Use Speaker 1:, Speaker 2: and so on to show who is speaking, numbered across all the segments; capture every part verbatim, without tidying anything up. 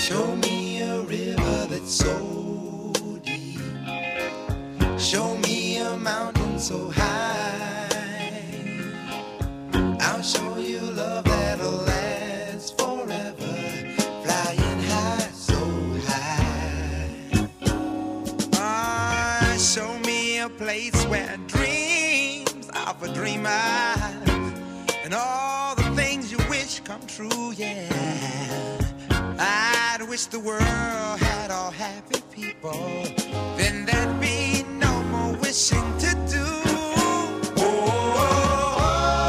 Speaker 1: Show me a river that's so deep. Show me a mountain so high. I'll show you love that'll last forever. Flying high, so high. Ah, show me a place where dreams of a dreamer and all the things you wish come true, yeah. I'd wish the world had all happy people. Then there'd be no more wishing to do. Oh, oh,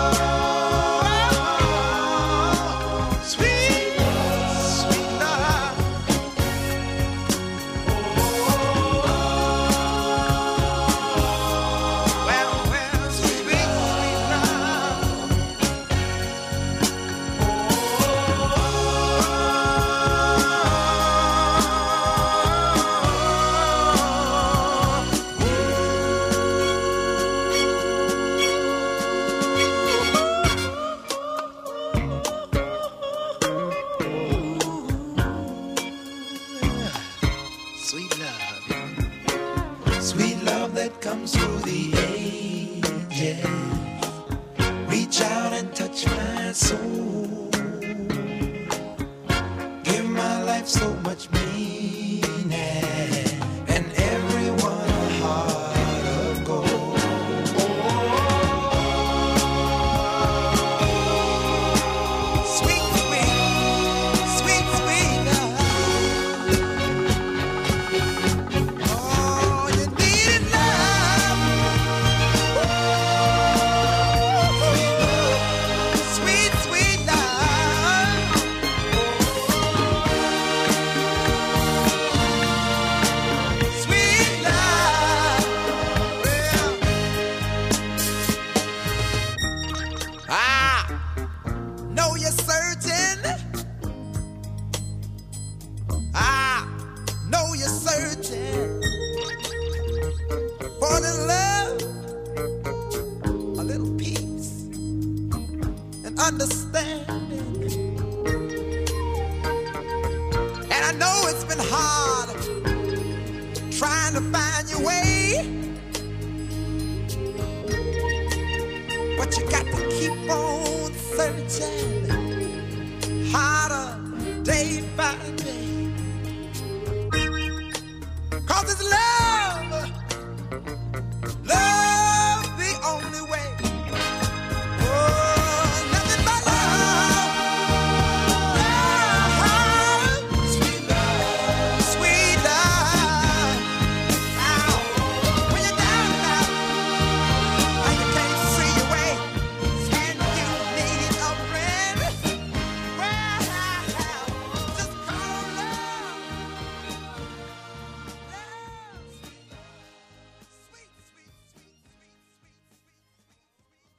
Speaker 1: oh, sweet, sweet love. Oh, well, well, sweet, sweet love. Sweet love, sweet love that comes through the ages. Reach out and touch my soul. Give my life so much meaning, and everyone a heart of gold. Sweet, sweet, sweet, sweet love. Oh, you needed love. Sweet, sweet love. Sweet love. Well, I know you're searching. I know you're searching for the love, a little peace and understanding. And I know it's been hard trying to find your way, but you got to keep on searching harder day by day. Cause it's love